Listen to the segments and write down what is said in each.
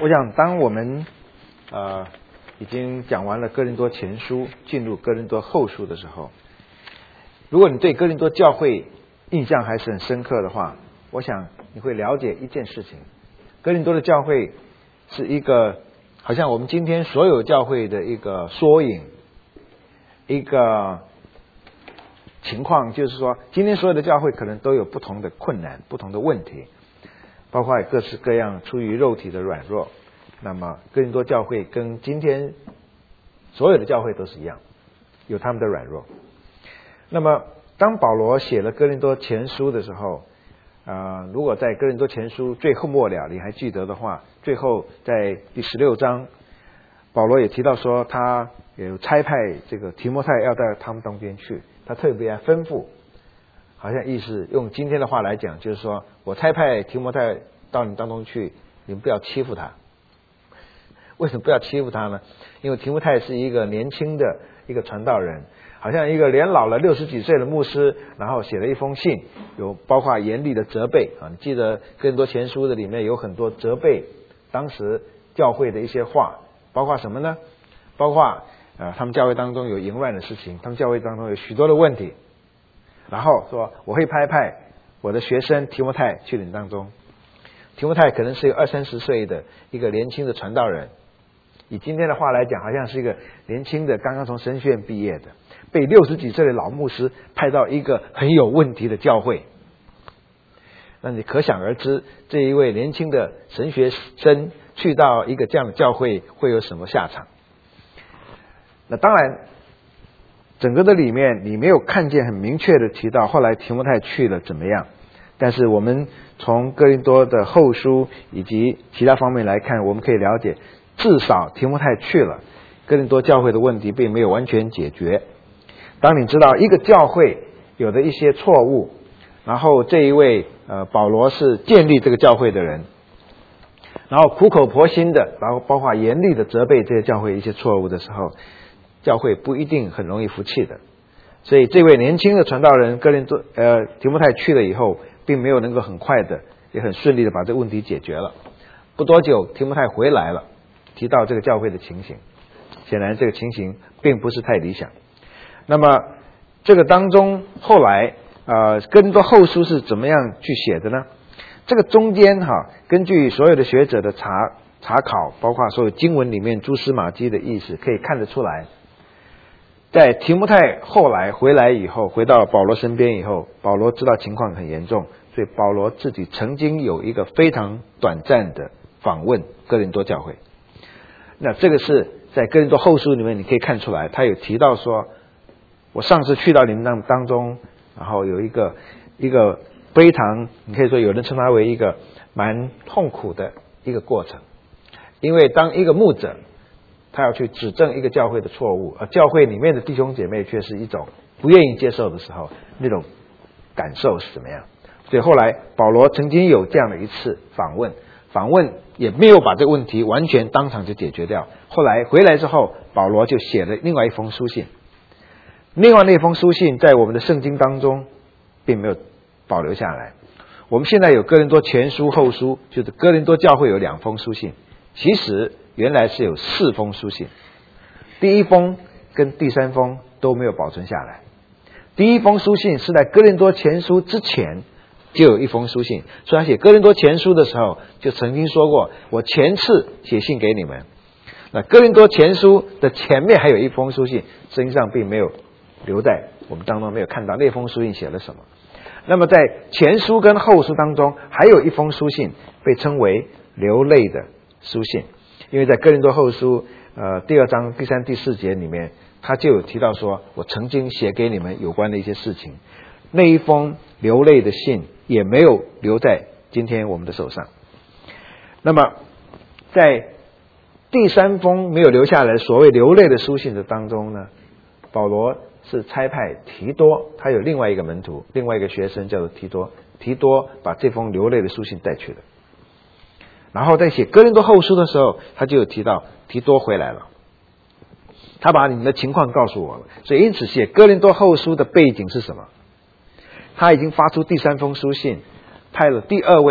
我想当我们已经讲完了哥林多前书，进入哥林多后书的时候，如果你对哥林多教会印象还是很深刻的话，我想你会了解一件事情：哥林多的教会是一个好像我们今天所有教会的一个缩影，一个情况，就是说今天所有的教会可能都有不同的困难、不同的问题，包括各式各样出于肉体的软弱。那么哥林多教会跟今天所有的教会都是一样，有他们的软弱。那么当保罗写了哥林多前书的时候，如果在哥林多前书最后末了你还记得的话，最后在第16章，保罗也提到说他有差派这个提摩太要到他们当边去，他特别吩咐，好像意思用今天的话来讲，就是说我差派提摩太到你当中去，你们不要欺负他。为什么不要欺负他呢？因为提摩太是一个年轻的一个传道人，好像一个年老了60几岁的牧师，然后写了一封信，有包括严厉的责备啊。你记得哥林多前书的里面有很多责备当时教会的一些话，包括什么呢？包括他们教会当中有淫乱的事情，他们教会当中有许多的问题，然后说我会派我的学生提摩太去你当中。提摩太可能是一个20-30岁的一个年轻的传道人，以今天的话来讲，好像是一个年轻的刚刚从神学院毕业的，被60几岁的老牧师派到一个很有问题的教会。那你可想而知，这一位年轻的神学生去到一个这样的教会会有什么下场。那当然整个的里面你没有看见很明确的提到后来提摩太去了怎么样，但是我们从哥林多的后书以及其他方面来看，我们可以了解至少提摩太去了，哥林多教会的问题并没有完全解决。当你知道一个教会有的一些错误，然后这一位保罗是建立这个教会的人，然后苦口婆心的，然后包括严厉的责备这些教会一些错误的时候，教会不一定很容易服气的。所以这位年轻的传道人提摩太去了以后，并没有能够很快的也很顺利的把这个问题解决了。不多久提摩太回来了，提到这个教会的情形，显然这个情形并不是太理想。那么这个当中后来哥林多后书是怎么样去写的呢？这个中间根据所有的学者的查考，包括所有经文里面蛛丝马迹的意思，可以看得出来，在提摩太后来回来以后，回到保罗身边以后，保罗知道情况很严重，所以保罗自己曾经有一个非常短暂的访问哥林多教会。那这个是在哥林多后书里面你可以看出来，他有提到说，我上次去到你们当中，然后有一个非常，你可以说有人称它为一个蛮痛苦的一个过程。因为当一个牧者他要去指正一个教会的错误，而教会里面的弟兄姐妹却是一种不愿意接受的时候，那种感受是怎么样。所以后来保罗曾经有这样的一次访问也没有把这个问题完全当场就解决掉。后来回来之后，保罗就写了另外一封书信，另外那封书信在我们的圣经当中并没有保留下来。我们现在有哥林多前书后书，就是哥林多教会有2封书信，其实原来是有4封书信，第1封跟第3封都没有保存下来。第1封书信是在哥林多前书之前就有1封书信，所以他写哥林多前书的时候就曾经说过，我前次写信给你们。那哥林多前书的前面还有1封书信，圣经上并没有留在我们当中，没有看到那封书信写了什么。那么在前书跟后书当中还有1封书信被称为流泪的书信，因为在哥林多后书第2章第3、第4节里面，他就有提到说，我曾经写给你们有关的一些事情。那一封流泪的信也没有留在今天我们的手上。那么在第3封没有留下来所谓流泪的书信的当中呢，保罗是差派提多，他有另外一个门徒，另外一个学生叫做提多把这封流泪的书信带去了。然后在写哥林多后书的时候，他就有提到提多回来了，他把你们的情况告诉我了。所以因此写哥林多后书的背景是什么？他已经发出第3封书信，派了第2位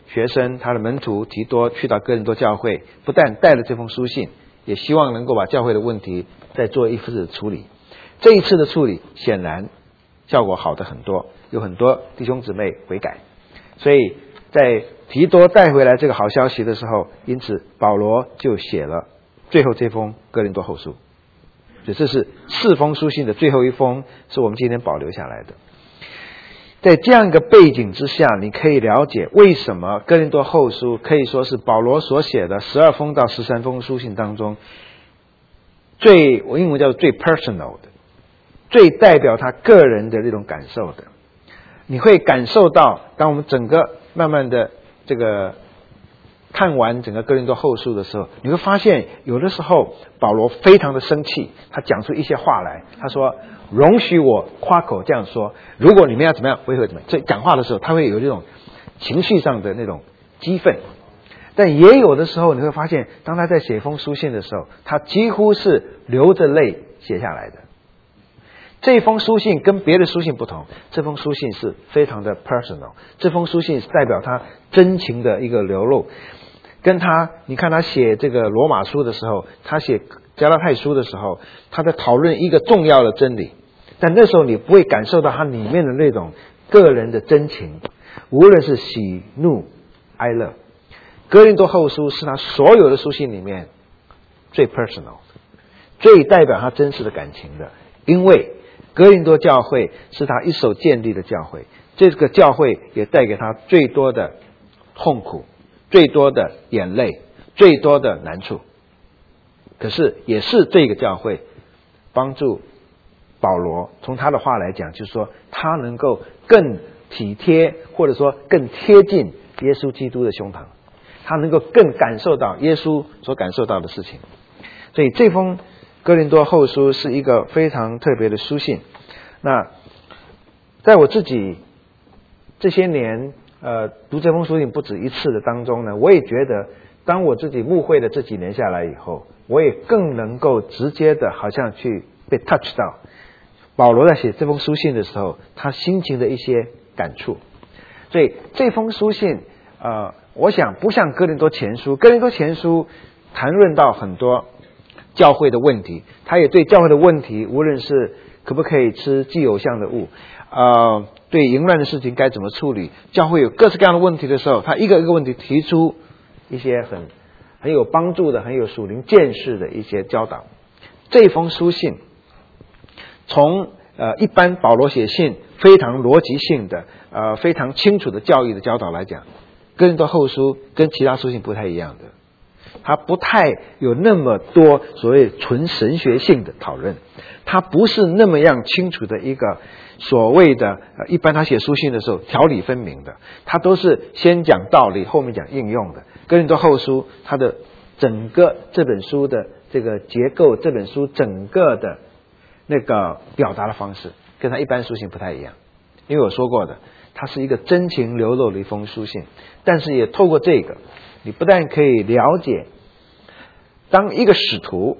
学生他的门徒提多去到哥林多教会，不但带了这封书信，也希望能够把教会的问题再做一次的处理。这一次的处理显然效果好的很多，有很多弟兄姊妹悔改。所以在提多带回来这个好消息的时候，因此保罗就写了最后这封哥林多后书。所以这是4封书信的最后一封，是我们今天保留下来的。在这样一个背景之下，你可以了解为什么哥林多后书可以说是保罗所写的12封到13封书信当中我英文叫做最 personal 的，最代表他个人的这种感受的。你会感受到，当我们整个慢慢的这个看完整个哥林多后书的时候，你会发现有的时候保罗非常的生气，他讲出一些话来，他说容许我夸口这样说，如果你们要怎么样会怎么样。所以讲话的时候他会有这种情绪上的那种激愤。但也有的时候你会发现，当他在写一封书信的时候，他几乎是流着泪写下来的。这封书信跟别的书信不同，这封书信是非常的 personal， 这封书信是代表他真情的一个流露。跟你看他写这个罗马书的时候，他写加拉太书的时候，他在讨论一个重要的真理，但那时候你不会感受到他里面的那种个人的真情，无论是喜怒哀乐。哥林多后书是他所有的书信里面最 personal， 最代表他真实的感情的。因为哥林多教会是他一手建立的教会，这个教会也带给他最多的痛苦，最多的眼泪，最多的难处。可是也是这个教会帮助保罗，从他的话来讲，就是说他能够更体贴，或者说更贴近耶稣基督的胸膛，他能够更感受到耶稣所感受到的事情。所以这封哥林多后书是一个非常特别的书信。那在我自己这些年读这封书信不止一次的当中呢，我也觉得当我自己牧会的这几年下来以后，我也更能够直接的好像去被 touch 到保罗在写这封书信的时候他心情的一些感触。所以这封书信我想不像哥林多前书，哥林多前书谈论到很多教会的问题，他也对教会的问题，无论是可不可以吃祭偶像的物，对淫乱的事情该怎么处理，教会有各式各样的问题的时候，他一个一个问题提出一些很有帮助的、很有属灵见识的一些教导。这封书信从一般保罗写信非常逻辑性的非常清楚的教义的教导来讲，哥林多后书跟其他书信不太一样的，它不太有那么多所谓纯神学性的讨论，它不是那么样清楚的一个所谓的一般他写书信的时候条理分明的，他都是先讲道理后面讲应用的。哥林多后书它的整个这本书的这个结构，这本书整个的那个表达的方式跟他一般书信不太一样。因为我说过的，它是一个真情流露的一封书信，但是也透过这个，你不但可以了解当一个使徒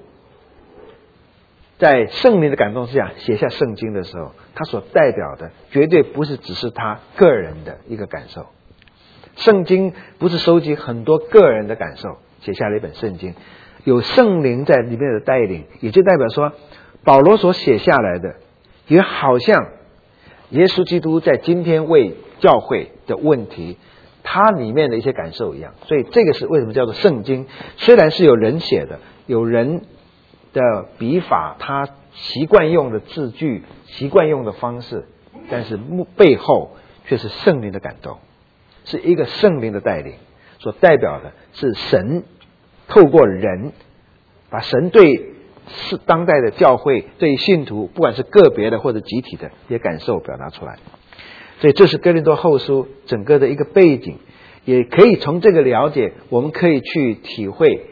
在圣灵的感动之下写下圣经的时候，他所代表的绝对不是只是他个人的一个感受。圣经不是收集很多个人的感受写下了一本圣经，有圣灵在里面的带领，也就代表说保罗所写下来的也好像耶稣基督在今天为教会的问题他里面的一些感受一样。所以这个是为什么叫做圣经，虽然是有人写的，有人的笔法，他习惯用的字句，习惯用的方式，但是背后却是圣灵的感动，是一个圣灵的带领，所代表的是神透过人把神对是当代的教会对信徒，不管是个别的或者集体的一些感受表达出来。所以这是哥林多后书整个的一个背景，也可以从这个了解，我们可以去体会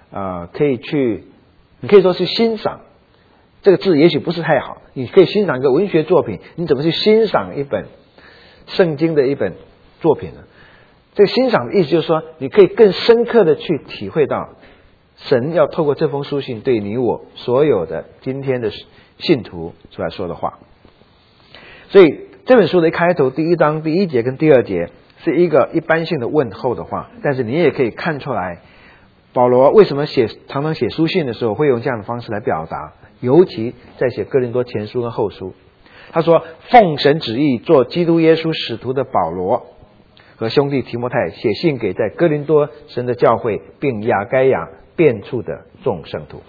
你可以说是欣赏，这个字也许不是太好，你可以欣赏一个文学作品，你怎么去欣赏一本圣经的一本作品呢？这个欣赏的意思就是说，你可以更深刻的去体会到神要透过这封书信对你我所有的今天的信徒所来说的话。所以这本书的一开头第一章第一节跟第二节是一个一般性的问候的话，但是你也可以看出来，保罗为什么常常写书信的时候会用这样的方式来表达，尤其在写哥林多前书跟后书。他说，奉神旨意做基督耶稣使徒的保罗和兄弟提摩太写信给在哥林多神的教会并亚该亚遍处的众圣徒。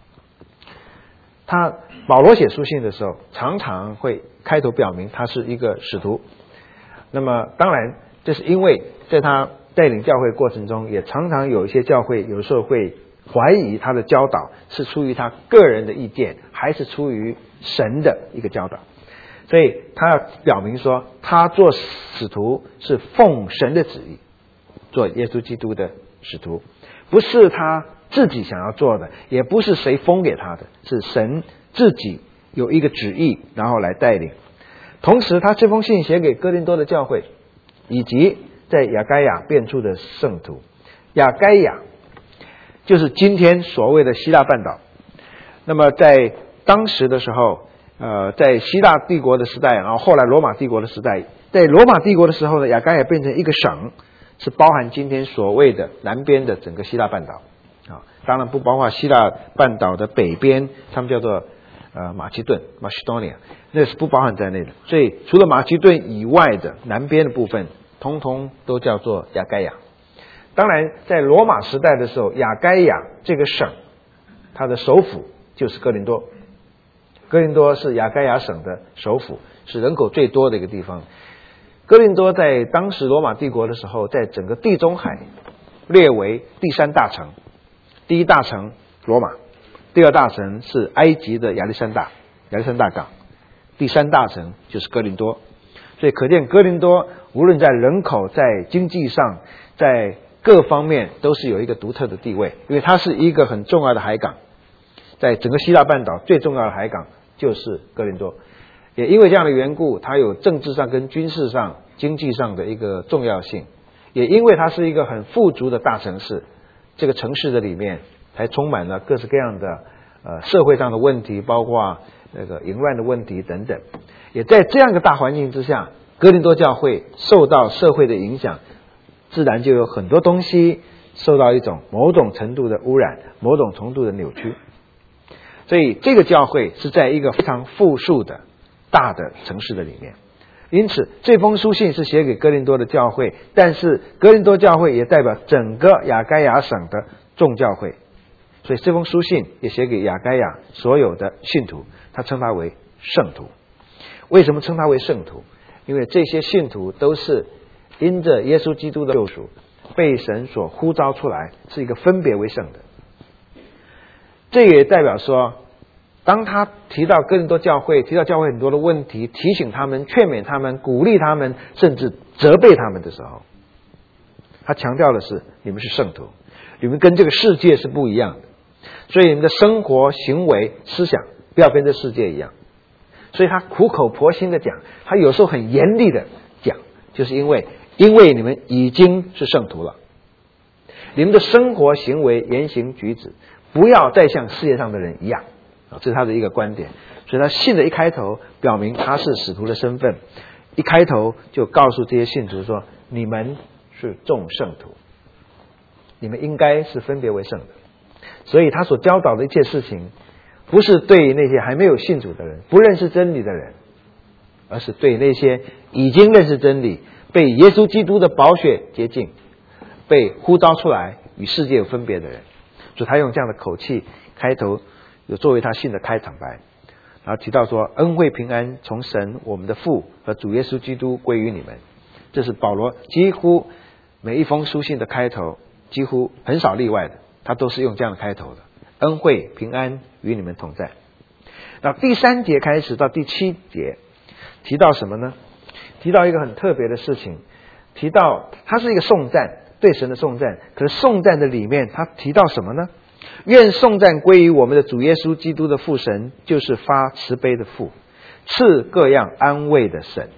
保罗写书信的时候常常会开头表明他是一个使徒，那么当然这是因为在他带领教会过程中，也常常有一些教会有时候会怀疑他的教导是出于他个人的意见，还是出于神的一个教导。所以他要表明说，他做使徒是奉神的旨意做耶稣基督的使徒，不是他自己想要做的，也不是谁封给他的，是神自己有一个旨意然后来带领。同时他这封信写给哥林多的教会以及在亚该亚遍处的圣徒。亚该亚就是今天所谓的希腊半岛。那么在当时的时候，在希腊帝国的时代，然后后来罗马帝国的时代，在罗马帝国的时候呢，亚该亚变成一个省，是包含今天所谓的南边的整个希腊半岛啊，当然不包括希腊半岛的北边，他们叫做马其顿 Macedonia， 那是不包含在内的。所以除了马其顿以外的南边的部分，通通都叫做亚该亚。当然在罗马时代的时候，亚该亚这个省它的首府就是哥林多。哥林多是亚该亚省的首府，是人口最多的一个地方。哥林多在当时罗马帝国的时候，在整个地中海列为第3大城。第一大城罗马，第二大城是埃及的亚历山大港，第3大城就是哥林多。所以可见哥林多无论在人口、在经济上、在各方面都是有一个独特的地位，因为它是一个很重要的海港，在整个希腊半岛最重要的海港就是哥林多。也因为这样的缘故，它有政治上跟军事上、经济上的一个重要性，也因为它是一个很富足的大城市，这个城市的里面还充满了各式各样的社会上的问题，包括那个淫乱的问题等等。也在这样一个大环境之下，哥林多教会受到社会的影响，自然就有很多东西受到一种某种程度的污染，某种程度的扭曲。所以这个教会是在一个非常富庶的大的城市的里面，因此这封书信是写给哥林多的教会，但是哥林多教会也代表整个亚该亚省的众教会，所以这封书信也写给亚该亚所有的信徒，他称他为圣徒。为什么称他为圣徒？因为这些信徒都是因着耶稣基督的救赎被神所呼召出来，是一个分别为圣的。这也代表说，当他提到哥林多教会，提到教会很多的问题，提醒他们、劝勉他们、鼓励他们，甚至责备他们的时候，他强调的是，你们是圣徒，你们跟这个世界是不一样的，所以你们的生活、行为、思想不要跟这世界一样。所以他苦口婆心的讲，他有时候很严厉的讲，就是因为你们已经是圣徒了，你们的生活、行为、言行举止不要再像世界上的人一样，这是他的一个观点。所以他信的一开头表明他是使徒的身份，一开头就告诉这些信徒说，你们是众圣徒，你们应该是分别为圣的。所以他所教导的一切事情，不是对那些还没有信主的人、不认识真理的人，而是对那些已经认识真理、被耶稣基督的宝血洁净、被呼召出来与世界有分别的人。所以他用这样的口气开头，有作为他信的开场白，然后提到说，恩惠平安从神我们的父和主耶稣基督归于你们。这是保罗几乎每一封书信的开头，几乎很少例外的，他都是用这样的开头的，恩惠平安与你们同在。那第3节开始到第7节提到什么呢？提到一个很特别的事情，提到它是一个颂赞，对神的颂赞。可是颂赞的里面他提到什么呢？愿颂赞归于我们的主耶稣基督的父神，就是发慈悲的父，赐各样安慰的神。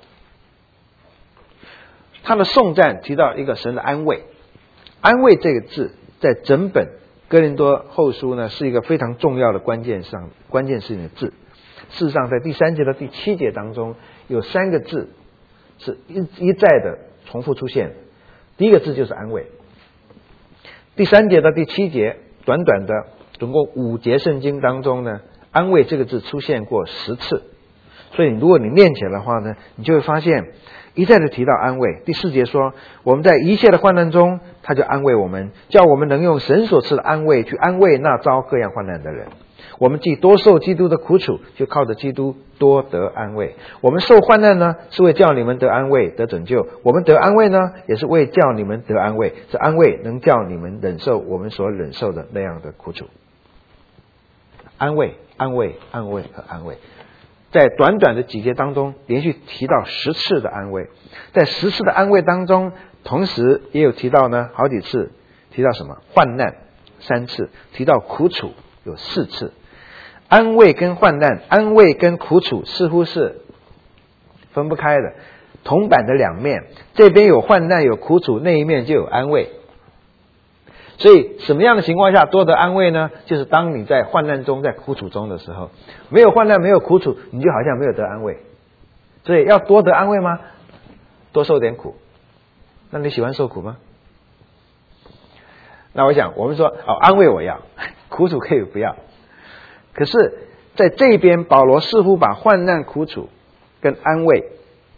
他的颂赞提到一个神的安慰。安慰这个字在整本哥林多后书呢，是一个非常重要的关键性的字。事实上在第3节到第7节当中，有3个字是一再的重复出现。第一个字就是安慰。第3节到第7节，短短的总共5节圣经当中呢，安慰这个字出现过10次。所以如果你念起来的话呢，你就会发现一再的提到安慰。第4节说，我们在一切的患难中，他就安慰我们，叫我们能用神所赐的安慰去安慰那遭各样患难的人。我们既多受基督的苦楚，就靠着基督多得安慰。我们受患难呢，是为叫你们得安慰得拯救；我们得安慰呢，也是为叫你们得安慰。这安慰能叫你们忍受我们所忍受的那样的苦楚。安慰，安慰，安慰和安慰，在短短的几节当中连续提到10次的安慰。在10次的安慰当中，同时也有提到呢好几次，提到什么？患难3次，提到苦楚有4次。安慰跟患难，安慰跟苦楚似乎是分不开的，铜板的2面，这边有患难有苦楚，那一面就有安慰。所以什么样的情况下多得安慰呢？就是当你在患难中在苦楚中的时候，没有患难没有苦楚，你就好像没有得安慰。所以要多得安慰吗？多受点苦。那你喜欢受苦吗？那我想我们说安慰我要，苦楚可以不要。可是在这边保罗似乎把患难苦楚跟安慰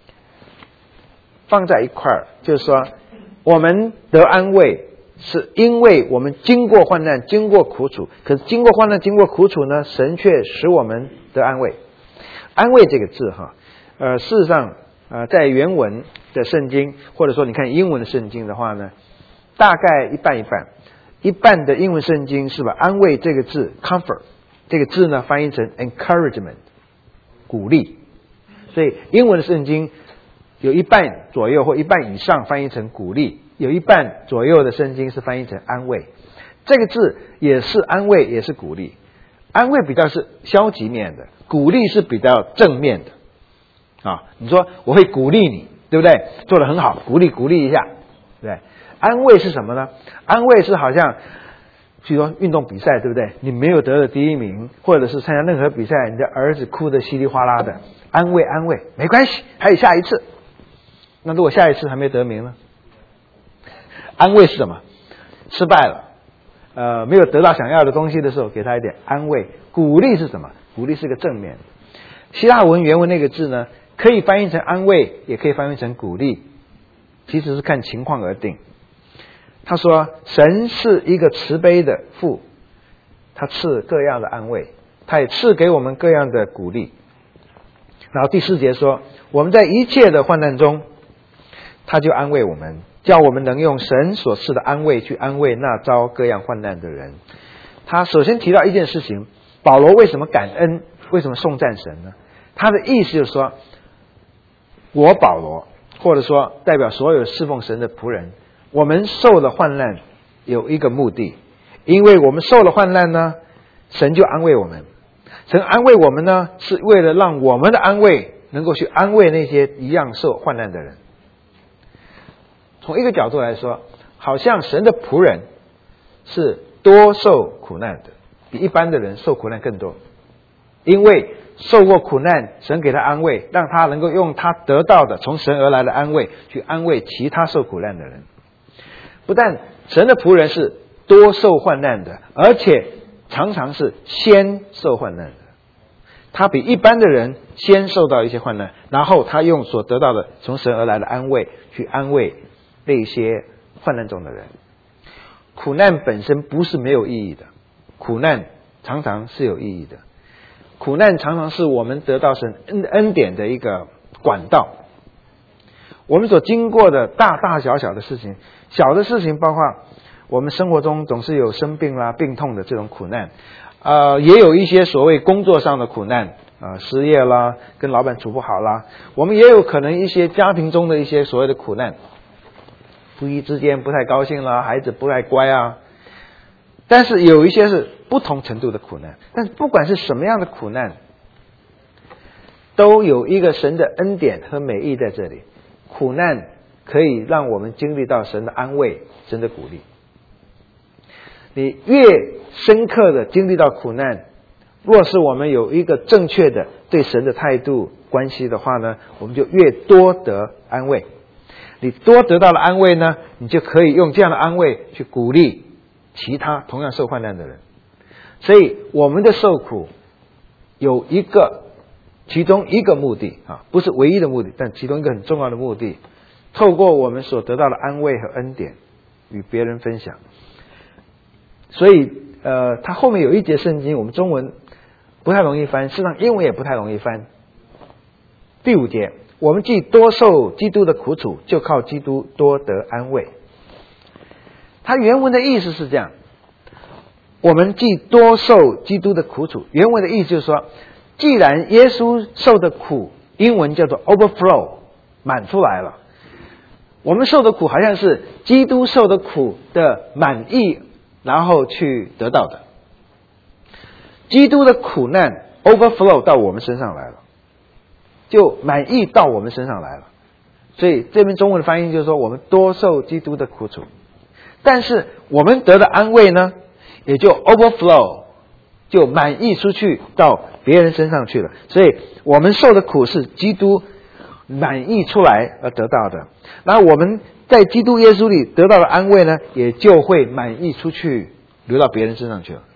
放在一块儿，就是说我们得安慰是因为我们经过患难经过苦楚，可是经过患难经过苦楚呢，神却使我们得安慰。安慰这个字事实上在原文的圣经，或者说你看英文的圣经的话呢，大概一半一半。一半的英文圣经是把安慰这个字 comfort这个字呢翻译成 encouragement 鼓励，所以英文的圣经有一半左右或一半以上翻译成鼓励，有一半左右的圣经是翻译成安慰。这个字也是安慰也是鼓励，安慰比较是消极面的，鼓励是比较正面的你说我会鼓励你，对不对？做得很好，鼓励一下，对不对？安慰是什么呢？安慰是好像比如说运动比赛，对不对？你没有得了第1名，或者是参加任何比赛，你的儿子哭得稀里哗啦的，安慰没关系，还有下一次。那如果下一次还没得名呢？安慰是什么？失败了没有得到想要的东西的时候，给他一点安慰。鼓励是什么？鼓励是个正面。希腊文原文那个字呢，可以翻译成安慰，也可以翻译成鼓励，其实是看情况而定。他说神是一个慈悲的父，他赐各样的安慰，他也赐给我们各样的鼓励。然后第4节说，我们在一切的患难中，他就安慰我们，叫我们能用神所赐的安慰去安慰那遭各样患难的人。他首先提到一件事情，保罗为什么感恩，为什么颂赞神呢？他的意思就是说，我保罗，或者说代表所有侍奉神的仆人，我们受了患难有一个目的，因为我们受了患难呢，神就安慰我们。神安慰我们呢，是为了让我们的安慰能够去安慰那些一样受患难的人。从一个角度来说，好像神的仆人是多受苦难的，比一般的人受苦难更多。因为受过苦难，神给他安慰，让他能够用他得到的从神而来的安慰去安慰其他受苦难的人。不但神的仆人是多受患难的，而且常常是先受患难的。他比一般的人先受到一些患难，然后他用所得到的从神而来的安慰去安慰那些患难中的人。苦难本身不是没有意义的，苦难常常是有意义的。苦难常常是我们得到神恩典的一个管道。我们所经过的大大小小的事情，小的事情包括我们生活中总是有生病啦、病痛的这种苦难，也有一些所谓工作上的苦难，失业啦，跟老板处不好啦，我们也有可能一些家庭中的一些所谓的苦难，夫妻之间不太高兴啦，孩子不太乖啊。但是有一些是不同程度的苦难，但是不管是什么样的苦难，都有一个神的恩典和美意在这里。苦难可以让我们经历到神的安慰，神的鼓励。你越深刻的经历到苦难，若是我们有一个正确的对神的态度关系的话呢，我们就越多得安慰。 你多得到了安慰呢，你就可以用这样的安慰去鼓励其他同样受患难的人。所以我们的受苦有其中一个目的啊，不是唯一的目的，但其中一个很重要的目的，透过我们所得到的安慰和恩典与别人分享。所以它后面有一节圣经，我们中文不太容易翻，事实上英文也不太容易翻。第5节，我们既多受基督的苦楚，就靠基督多得安慰。它原文的意思是这样，我们既多受基督的苦楚，原文的意思就是说，既然耶稣受的苦，英文叫做 overflow， 满出来了，我们受的苦好像是基督受的苦的满意，然后去得到的。基督的苦难 overflow 到我们身上来了，就满意到我们身上来了。所以这边中文的翻译就是说，我们多受基督的苦楚，但是我们得的安慰呢，也就 overflow， 就满意出去到别人身上去了。所以我们受的苦是基督满意出来而得到的，然后我们在基督耶稣里得到的安慰呢，也就会满意出去，流到别人身上去了。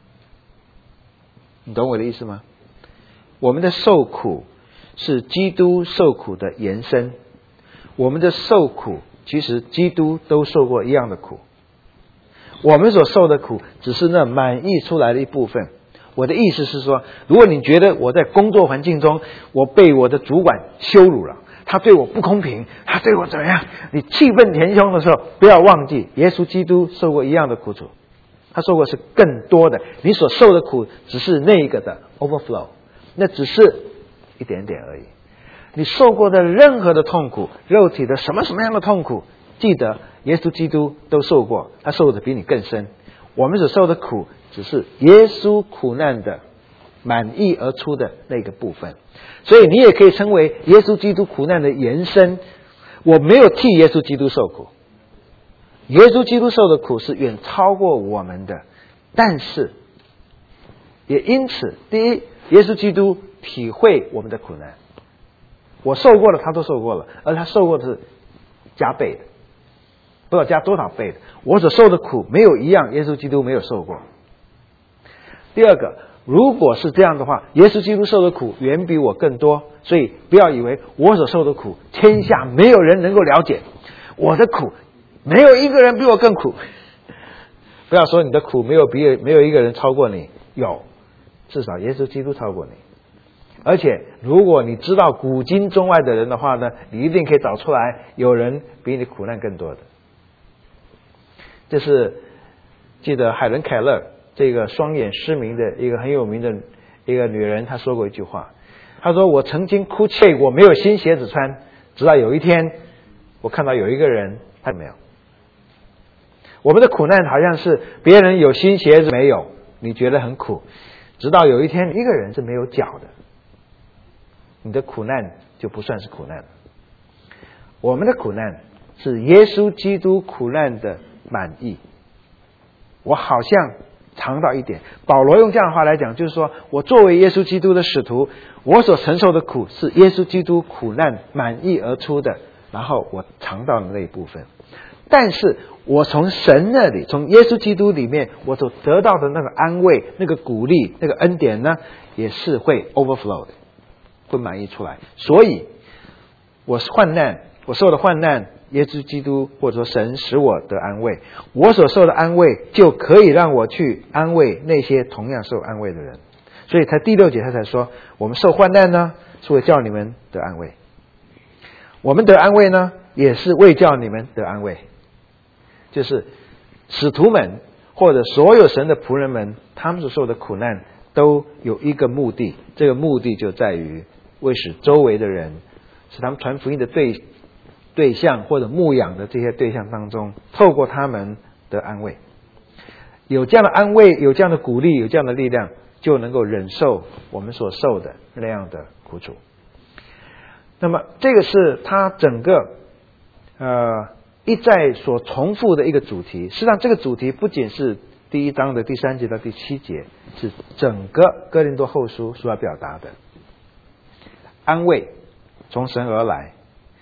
你懂我的意思吗？我们的受苦是基督受苦的延伸，我们的受苦其实基督都受过一样的苦，我们所受的苦只是那满意出来的一部分。我的意思是说，如果你觉得我在工作环境中我被我的主管羞辱了，他对我不公平，他对我怎么样，你气愤填胸的时候，不要忘记耶稣基督受过一样的苦楚，他受过是更多的，你所受的苦只是那个的 overflow， 那只是一点点而已。你受过的任何的痛苦，肉体的什么样的痛苦，记得耶稣基督都受过，他受的比你更深。我们所受的苦只是耶稣苦难的满意而出的那个部分，所以你也可以称为耶稣基督苦难的延伸。我没有替耶稣基督受苦，耶稣基督受的苦是远超过我们的，但是也因此，第一，耶稣基督体会我们的苦难，我受过了，他都受过了，而他受过的是加倍的，不知道加多少倍的。我所受的苦没有一样耶稣基督没有受过。第二个，如果是这样的话，耶稣基督受的苦远比我更多，所以不要以为我所受的苦天下没有人能够了解，我的苦没有一个人比我更苦。不要说你的苦没有一个人超过你，有，至少耶稣基督超过你。而且如果你知道古今中外的人的话呢，你一定可以找出来有人比你苦难更多的。这是记得海伦凯勒这个双眼失明的一个很有名的一个女人，她说过一句话，她说，我曾经哭泣我没有新鞋子穿，直到有一天我看到有一个人他没有。我们的苦难好像是别人有新鞋子没有，你觉得很苦，直到有一天一个人是没有脚的，你的苦难就不算是苦难了。我们的苦难是耶稣基督苦难的满意。我好像尝到一点，保罗用这样的话来讲，就是说我作为耶稣基督的使徒，我所承受的苦是耶稣基督苦难满意而出的，然后我尝到了那一部分。但是我从神那里，从耶稣基督里面，我所得到的那个安慰、那个鼓励、那个恩典呢，也是会 overflow 的，会满意出来。所以我受的患难，耶稣基督或者说神使我得安慰，我所受的安慰就可以让我去安慰那些同样受安慰的人。所以他第6节他才说，我们受患难呢，是为叫你们得安慰。我们得安慰呢，也是为叫你们得安慰。就是使徒们或者所有神的仆人们，他们所受的苦难都有一个目的，这个目的就在于为使周围的人，使他们传福音的对象或者牧养的这些对象当中，透过他们得安慰。有这样的安慰，有这样的鼓励，有这样的力量，就能够忍受我们所受的那样的苦楚。那么这个是他整个一再所重复的一个主题。实际上这个主题不仅是第1章的第3节到第7节，是整个哥林多后书所要表达的。安慰从神而来，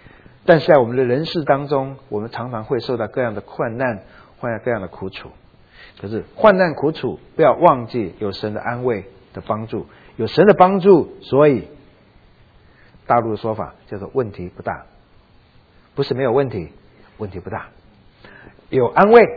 但是在我们的人世当中，我们常常会受到各样的困难，患有各样的苦楚。可是患难苦楚，不要忘记有神的安慰的帮助，有神的帮助，所以大陆的说法叫做问题不大，不是没有问题，问题不大，有安慰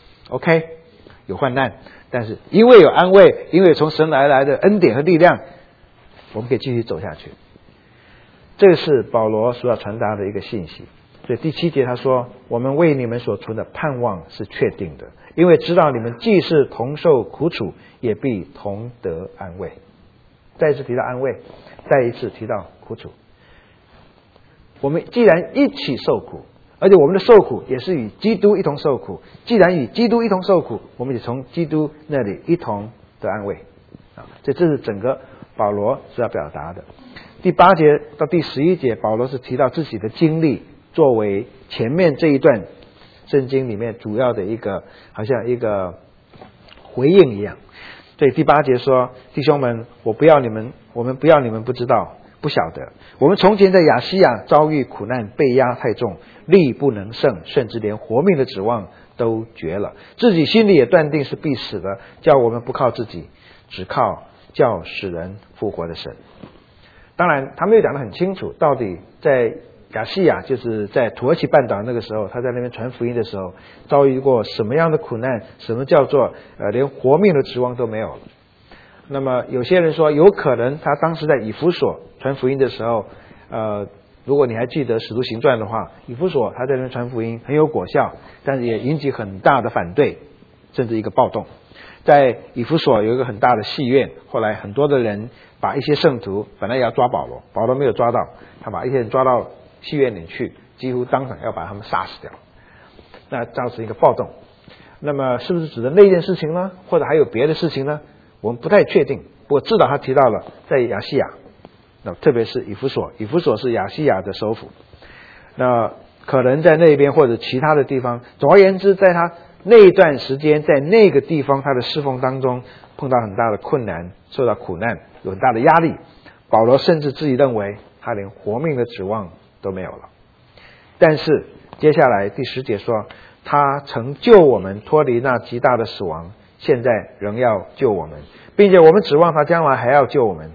OK， 有患难，但是因为有安慰，因为从神来的恩典和力量，我们可以继续走下去。这是保罗所要传达的一个信息。所以第7节他说，我们为你们所存的盼望是确定的，因为知道你们既是同受苦楚，也必同得安慰。再一次提到安慰，再一次提到苦楚。我们既然一起受苦，而且我们的受苦也是与基督一同受苦，既然与基督一同受苦，我们也从基督那里一同得安慰。所以这是整个保罗所要表达的。第8节到第11节，保罗是提到自己的经历，作为前面这一段圣经里面主要的一个，好像一个回应一样。所以第8节说，弟兄们，我们不要你们不知道不晓得，我们从前在亚细亚遭遇苦难，被压太重，力不能胜，甚至连活命的指望都绝了，自己心里也断定是必死的，叫我们不靠自己，只靠叫使人复活的神。当然他没有讲得很清楚，到底在亚细亚，就是在土耳其半岛那个时候，他在那边传福音的时候，遭遇过什么样的苦难，什么叫做连活命的指望都没有了。那么有些人说，有可能他当时在以弗所传福音的时候，如果你还记得使徒行传的话，以弗所他在那边传福音很有果效，但是也引起很大的反对，甚至一个暴动。在以弗所有一个很大的戏院，后来很多的人把一些圣徒本来也要抓保罗，保罗没有抓到，他把一些人抓到戏院里去，几乎当场要把他们杀死掉，那造成一个暴动。那么是不是指的那件事情呢？或者还有别的事情呢？我们不太确定。不过至少他提到了在亚细亚，那特别是以弗所，以弗所是亚细亚的首府，那可能在那边或者其他的地方。总而言之，在他那一段时间，在那个地方他的侍奉当中碰到很大的困难，受到苦难，有很大的压力。保罗甚至自己认为他连活命的指望都没有了。但是接下来第10节说，他曾救我们脱离那极大的死亡，现在仍要救我们，并且我们指望他将来还要救我们。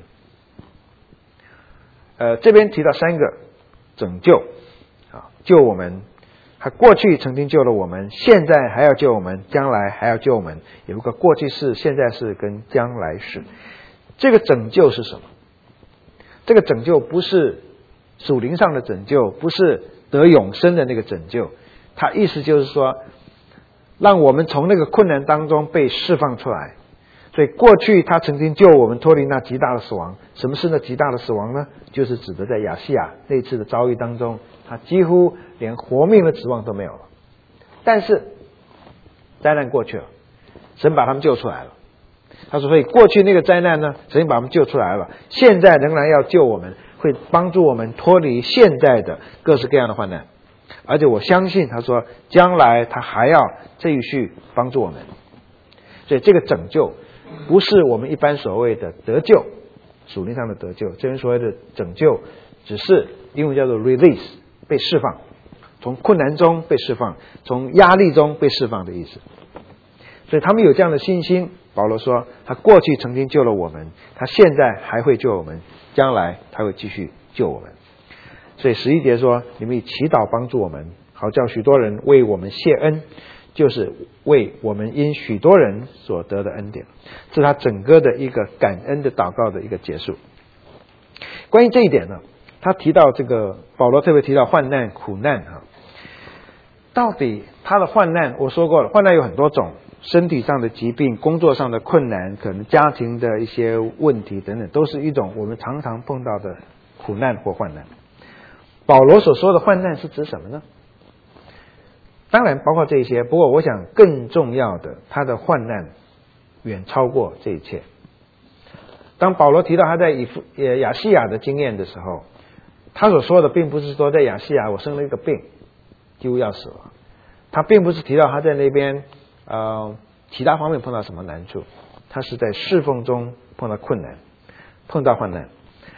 这边提到3个拯救救我们，他过去曾经救了我们，现在还要救我们，将来还要救我们，有一个过去式、现在式跟将来式。这个拯救是什么？这个拯救不是属灵上的拯救，不是得永生的那个拯救，它意思就是说，让我们从那个困难当中被释放出来。所以过去他曾经救我们脱离那极大的死亡。什么是那极大的死亡呢？就是指的在亚细亚那次的遭遇当中，他几乎连活命的指望都没有了。但是灾难过去了，神把他们救出来了。他说，所以过去那个灾难呢，神把他们救出来了，现在仍然要救我们，会帮助我们脱离现在的各式各样的患难。而且我相信他说将来他还要继续帮助我们。所以这个拯救不是我们一般所谓的得救，属灵上的得救。这边所谓的拯救只是英文叫做 release， 被释放，从困难中被释放，从压力中被释放的意思。所以他们有这样的信心。保罗说他过去曾经救了我们，他现在还会救我们，将来他会继续救我们。所以11节说，你们以祈祷帮助我们，好叫许多人为我们谢恩，就是为我们因许多人所得的恩典。这是他整个的一个感恩的祷告的一个结束。关于这一点呢，他提到这个保罗特别提到患难苦难到底他的患难，我说过了，患难有很多种，身体上的疾病，工作上的困难，可能家庭的一些问题等等，都是一种我们常常碰到的苦难或患难。保罗所说的患难是指什么呢？当然包括这些，不过我想更重要的，他的患难远超过这一切。当保罗提到他在亚细亚的经验的时候，他所说的并不是说在亚细亚我生了一个病几乎要死了，他并不是提到他在那边其他方面碰到什么难处，他是在侍奉中碰到困难，碰到患难。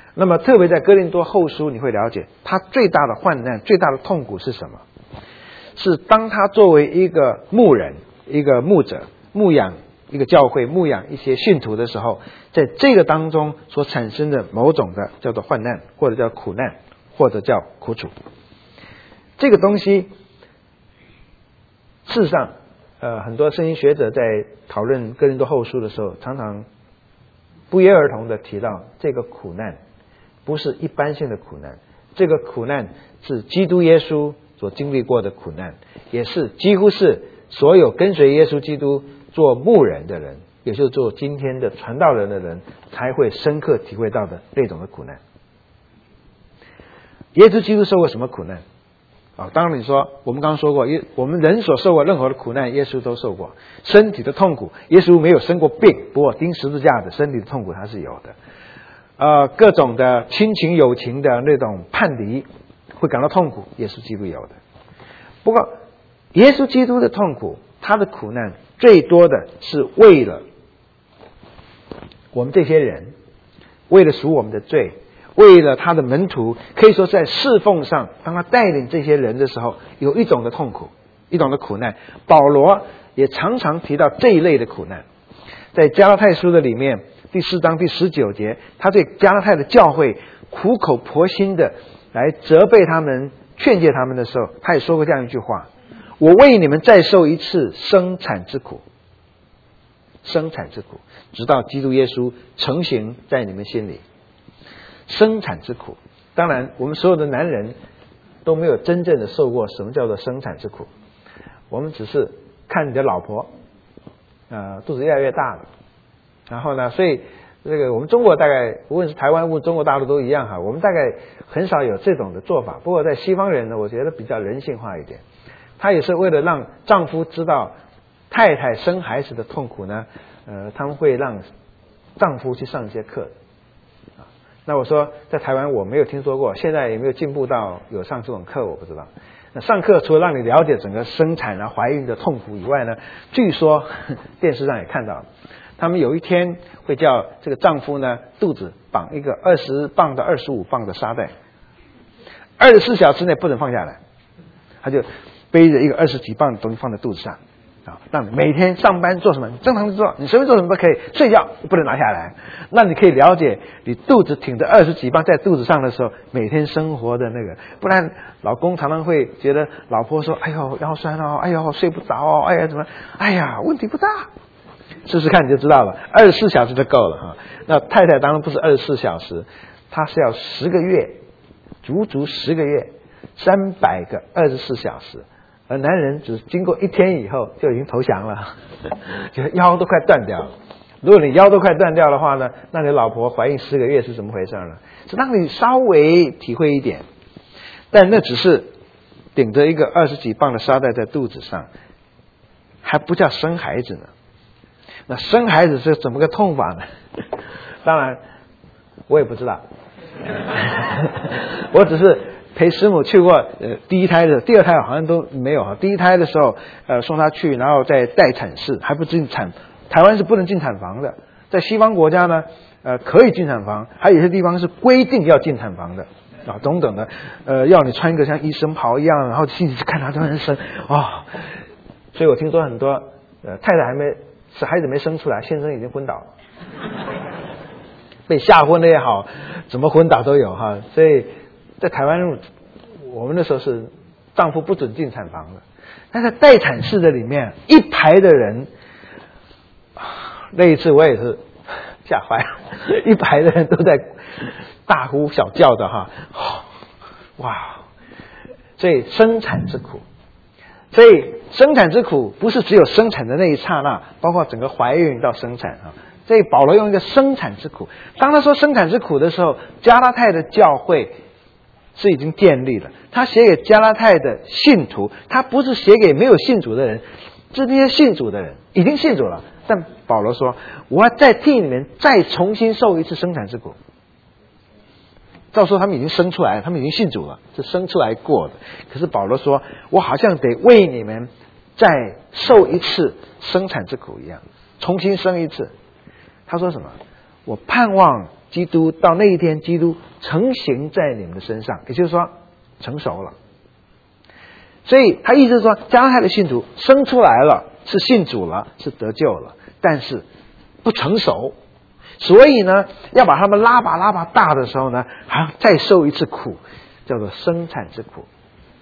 那么特别在哥林多后书，你会了解他最大的患难、最大的痛苦是什么？是当他作为一个牧人、一个牧者，牧养一个教会、牧养一些信徒的时候，在这个当中所产生的某种的叫做患难，或者叫苦难，或者叫苦楚。这个东西事实上很多圣经学者在讨论哥林多后书的时候，常常不约而同的提到，这个苦难不是一般性的苦难，这个苦难是基督耶稣所经历过的苦难，也是几乎是所有跟随耶稣基督做牧人的人，也就是做今天的传道人的人，才会深刻体会到的那种的苦难。耶稣基督受过什么苦难？当然你说，我们刚刚说过，我们人所受过任何的苦难，耶稣都受过。身体的痛苦，耶稣没有生过病，不过钉十字架的身体的痛苦他是有的。各种的亲情友情的那种叛离，会感到痛苦，耶稣基督有的。不过，耶稣基督的痛苦，他的苦难最多的是为了我们这些人，为了赎我们的罪，为了他的门徒，可以说在侍奉上，当他带领这些人的时候，有一种的痛苦，一种的苦难。保罗也常常提到这一类的苦难，在加拉太书的里面第4章第19节，他对加拉太的教会苦口婆心的来责备他们、劝诫他们的时候，他也说过这样一句话：我为你们再受一次生产之苦，生产之苦，直到基督耶稣成形在你们心里。生产之苦，当然我们所有的男人都没有真正的受过什么叫做生产之苦，我们只是看你的老婆肚子越来越大了，然后呢，所以这个我们中国大概无论是台湾无论中国大陆都一样哈，我们大概很少有这种的做法。不过在西方人呢，我觉得比较人性化一点，他也是为了让丈夫知道太太生孩子的痛苦呢，他们会让丈夫去上一些课。那我说在台湾我没有听说过，现在也没有进步到有上这种课，我不知道。那上课除了让你了解整个生产怀孕的痛苦以外呢，据说电视上也看到，他们有一天会叫这个丈夫呢肚子绑一个20磅到25磅的沙袋，24小时内不能放下来，他就背着一个20几磅的东西放在肚子上。让你每天上班做什么，你正常做，你随便做什么都可以，睡觉不能拿下来。那你可以了解你肚子挺着20几磅在肚子上的时候，每天生活的那个。不然老公常常会觉得老婆说：“哎呦腰酸哦，哎呦睡不着哦，哎呀怎么，哎呀问题不大。”试试看你就知道了，24小时就够了哈。那太太当然不是24小时，她是要10个月，足足10个月，300个24小时。而男人只经过1天以后就已经投降了，就腰都快断掉了。如果你腰都快断掉的话呢，那你老婆怀孕10个月是怎么回事呢？是让你稍微体会一点，但那只是顶着一个20几磅的沙袋在肚子上，还不叫生孩子呢。那生孩子是怎么个痛法呢？当然我也不知道，我只是陪师母去过第一胎的，第二胎好像都没有哈。第一胎的时候送她去，然后在待产室，还不进产，台湾是不能进产房的，在西方国家呢可以进产房，还有些地方是规定要进产房的等等的要你穿一个像医生袍一样，然后进去看她这么生所以我听说很多太太孩子没生出来，先生已经昏倒了，被吓昏了也好，怎么昏倒都有哈。所以在台湾我们那时候是丈夫不准进产房的，但在待产室的里面一排的人，那一次我也是吓坏了，一排的人都在大呼小叫的哈，哇！所以生产之苦，所以生产之苦不是只有生产的那一刹那，包括整个怀孕到生产啊。所以保罗用一个生产之苦，当他说生产之苦的时候，加拉太的教会是已经建立了，他写给加拉太的信徒，他不是写给没有信主的人，是那些信主的人已经信主了。但保罗说，我要再替你们再重新受一次生产之苦。照说他们已经生出来了，他们已经信主了，是生出来过的。可是保罗说，我好像得为你们再受一次生产之苦一样，重新生一次。他说什么？我盼望基督到那一天，基督成形在你们的身上，也就是说成熟了。所以他意思是说，加拉太的信徒生出来了，是信主了，是得救了，但是不成熟，所以呢，要把他们拉拔大的时候呢，还要再受一次苦，叫做生产之苦。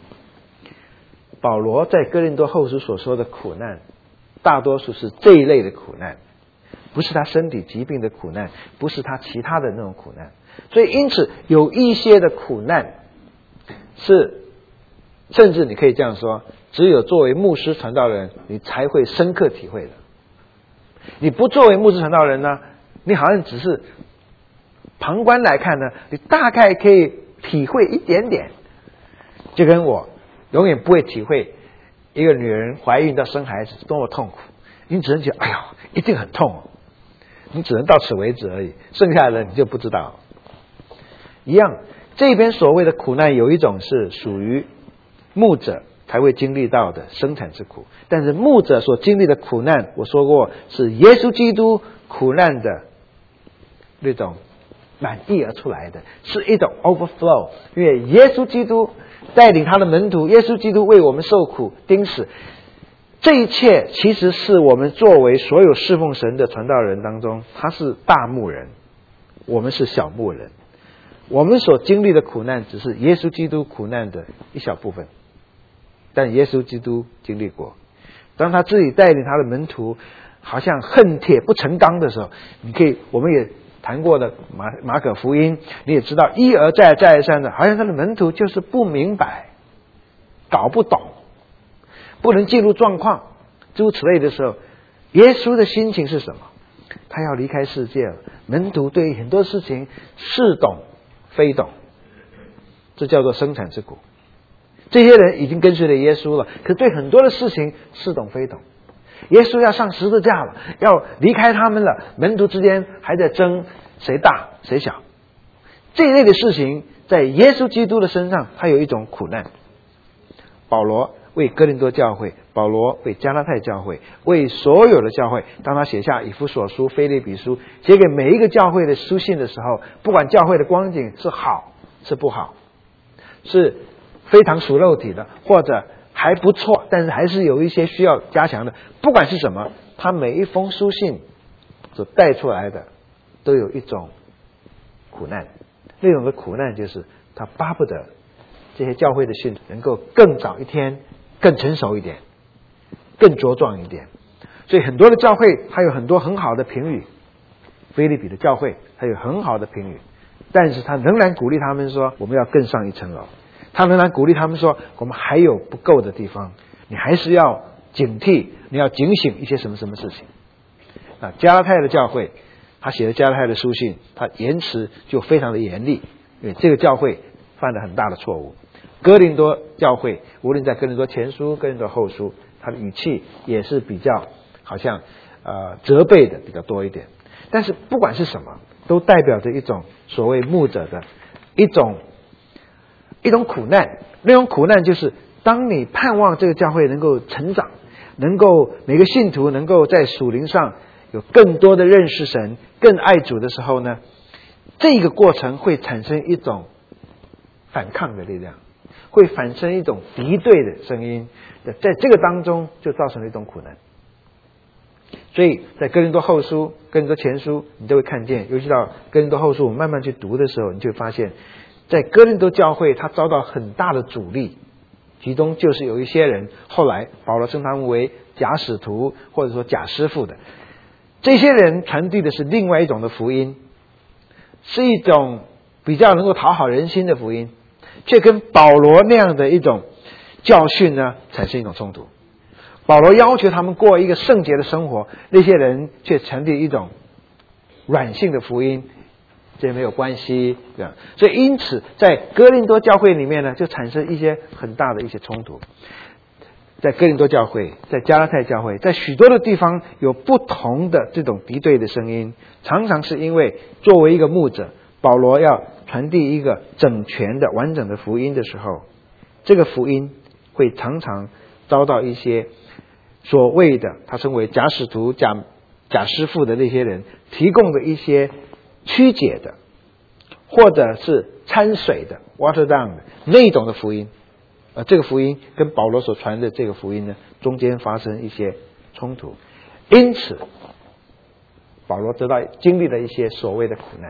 保罗在哥林多后书所说的苦难，大多数是这一类的苦难，不是他身体疾病的苦难，不是他其他的那种苦难。所以因此有一些的苦难是，甚至你可以这样说，只有作为牧师传道人，你才会深刻体会的。你不作为牧师传道人呢，你好像只是旁观来看呢，你大概可以体会一点点。就跟我永远不会体会一个女人怀孕到生孩子多么痛苦，你只能觉得哎呦一定很痛哦，你只能到此为止而已，剩下的你就不知道。一样，这边所谓的苦难有一种是属于牧者才会经历到的生产之苦，但是牧者所经历的苦难，我说过是耶稣基督苦难的那种满溢而出来的，是一种 overflow。 因为耶稣基督带领他的门徒，耶稣基督为我们受苦钉死，这一切其实是我们作为所有侍奉神的传道人当中，他是大牧人，我们是小牧人。我们所经历的苦难只是耶稣基督苦难的一小部分，但耶稣基督经历过。当他自己带领他的门徒好像恨铁不成钢的时候，我们也谈过的马可福音，你也知道一而再再而三的，好像他的门徒就是不明白，搞不懂，不能进入状况，诸如此类的时候，耶稣的心情是什么？他要离开世界了，门徒对很多事情似懂非懂，这叫做生产之苦。这些人已经跟随了耶稣了，可对很多的事情似懂非懂。耶稣要上十字架了，要离开他们了，门徒之间还在争谁大谁小。这一类的事情在耶稣基督的身上，他有一种苦难。保罗为哥林多教会，保罗为加拉太教会，为所有的教会，当他写下以弗所书、腓立比书，写给每一个教会的书信的时候，不管教会的光景是好是不好，是非常属肉体的，或者还不错，但是还是有一些需要加强的，不管是什么，他每一封书信所带出来的都有一种苦难。那种的苦难就是他巴不得这些教会的信能够更早一天更成熟一点，更茁壮一点。所以很多的教会还有很多很好的评语，腓立比的教会还有很好的评语，但是他仍然鼓励他们说，我们要更上一层楼。他仍然鼓励他们说，我们还有不够的地方，你还是要警惕，你要警醒一些什么什么事情。那加拉太的教会，他写的加拉太的书信，他言辞就非常的严厉，因为这个教会犯了很大的错误。哥林多教会无论在哥林多前书、哥林多后书，他的语气也是比较好像责备的比较多一点。但是不管是什么，都代表着一种所谓牧者的一种苦难。那种苦难就是当你盼望这个教会能够成长，能够每个信徒能够在属灵上有更多的认识神，更爱主的时候呢，这个过程会产生一种反抗的力量，会产生一种敌对的声音，在这个当中就造成了一种苦难。所以在哥林多后书、哥林多前书，你都会看见，尤其到哥林多后书我们慢慢去读的时候，你就会发现在哥林多教会他遭到很大的阻力，其中就是有一些人后来保罗称他们为假使徒或者说假师傅的，这些人传递的是另外一种的福音，是一种比较能够讨好人心的福音，却跟保罗那样的一种教训呢产生一种冲突。保罗要求他们过一个圣洁的生活，那些人却传递一种软性的福音，这没有关系，这样。所以因此在哥林多教会里面呢，就产生一些很大的一些冲突。在哥林多教会，在加拉太教会，在许多的地方有不同的这种敌对的声音，常常是因为作为一个牧者，保罗要传递一个整全的完整的福音的时候，这个福音会常常遭到一些所谓的他称为假使徒、假师傅的那些人提供的一些曲解的，或者是掺水的 water down 的那种的福音，这个福音跟保罗所传的这个福音呢，中间发生一些冲突，因此保罗经历了一些所谓的苦难，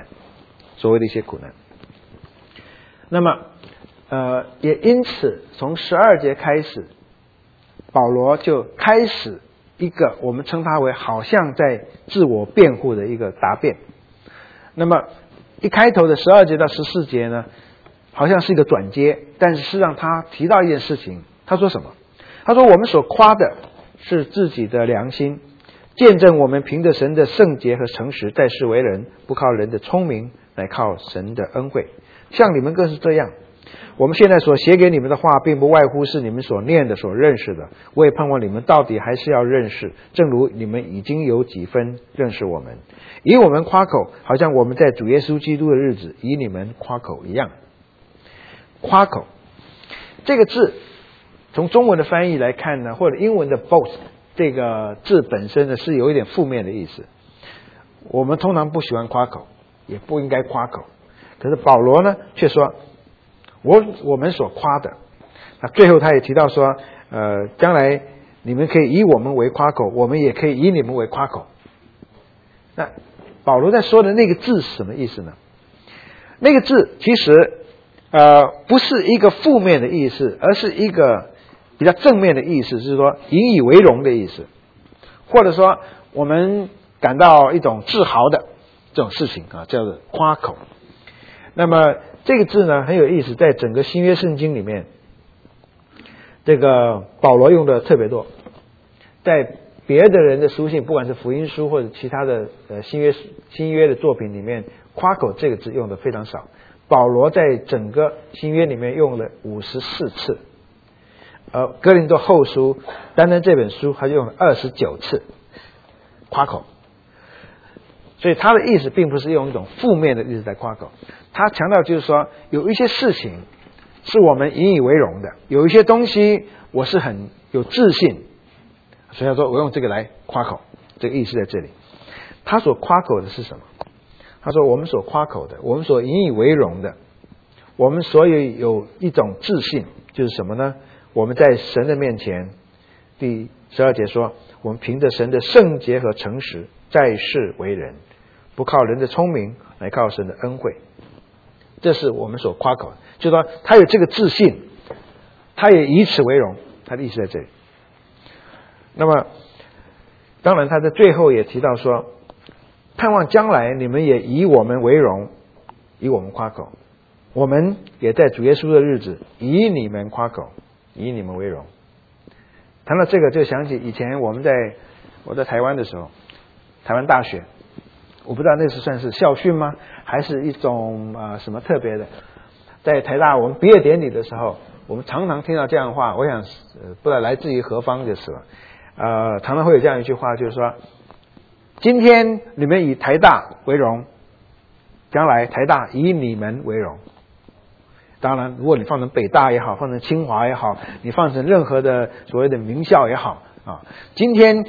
那么也因此从12节开始，保罗就开始一个我们称它为好像在自我辩护的一个答辩。那么一开头的12节到14节呢，好像是一个转接，但是事实上他提到一件事情，他说什么？他说我们所夸的是自己的良心，见证我们凭着神的圣洁和诚实在世为人，不靠人的聪明，乃靠神的恩惠。像你们更是这样。我们现在所写给你们的话，并不外乎是你们所念的、所认识的。我也盼望你们到底还是要认识，正如你们已经有几分认识我们，以我们夸口，好像我们在主耶稣基督的日子以你们夸口一样。夸口这个字，从中文的翻译来看呢，或者英文的 boast 这个字本身呢，是有一点负面的意思。我们通常不喜欢夸口，也不应该夸口。可是保罗呢，却说我们所夸的，那最后他也提到说，将来你们可以以我们为夸口，我们也可以以你们为夸口。那保罗在说的那个字是什么意思呢？那个字其实不是一个负面的意思，而是一个比较正面的意思，就是说引以为荣的意思，或者说我们感到一种自豪的这种事情啊，叫做夸口。那么这个字呢很有意思，在整个新约圣经里面，这个保罗用的特别多，在别的人的书信，不管是福音书或者其他的新约的作品里面，夸口这个字用的非常少。保罗在整个新约里面用了54次，哥林多后书单单这本书他就用了29次夸口。所以他的意思并不是用一种负面的意思在夸口，他强调就是说有一些事情是我们引以为荣的，有一些东西我是很有自信，所以他说我用这个来夸口，这个意思在这里。他所夸口的是什么？他说我们所夸口的，我们所引以为荣的，我们所有一种自信，就是什么呢？我们在神的面前，第12节说，我们凭着神的圣洁和诚实在世为人，不靠人的聪明，来靠神的恩惠。这是我们所夸口的，就是说他有这个自信，他也以此为荣，他的意思在这里。那么当然他在最后也提到说，盼望将来你们也以我们为荣，以我们夸口，我们也在主耶稣的日子以你们夸口，以你们为荣。谈到这个就想起以前我在台湾的时候，台湾大学，我不知道那是算是校训吗，还是一种什么特别的。在台大我们毕业典礼的时候，我们常常听到这样的话，我想不知道来自于何方就是了。常常会有这样一句话，就是说今天你们以台大为荣，将来台大以你们为荣。当然如果你放成北大也好，放成清华也好，你放成任何的所谓的名校也好啊，今天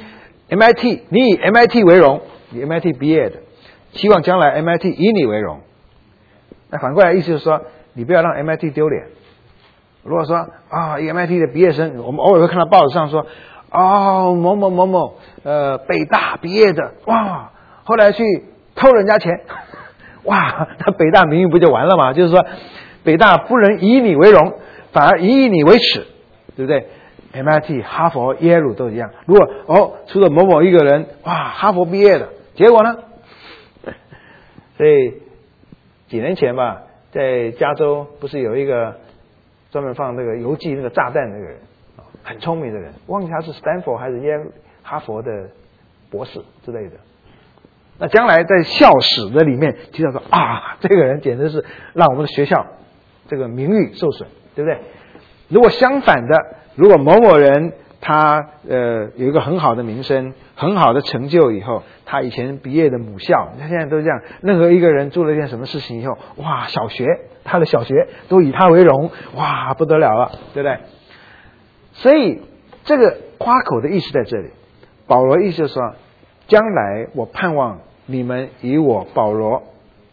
MIT 你以 MIT 为荣，你 MIT 毕业的，希望将来 MIT 以你为荣。那反过来意思就是说，你不要让 MIT 丢脸。如果说MIT 的毕业生，我们偶尔会看到报纸上说某某某某北大毕业的，哇，后来去偷人家钱，哇，那北大名誉不就完了吗？就是说北大不能以你为荣，反而以你为耻，对不对？ MIT 哈佛耶鲁都一样。如果除了某某一个人，哇，哈佛毕业的，结果呢？所以几年前吧，在加州不是有一个专门放那个邮寄那个炸弹那个人，很聪明的人，忘记他是 Stanford 还是哈佛的博士之类的。那将来在校史的里面提到说这个人简直是让我们的学校这个名誉受损，对不对？如果相反的，如果某某人他有一个很好的名声，很好的成就以后，他以前毕业的母校，他现在都这样，任何一个人做了一件什么事情以后，哇，他的小学都以他为荣，哇，不得了了，对不对？所以这个夸口的意思在这里，保罗意思就是说，将来我盼望你们以我保罗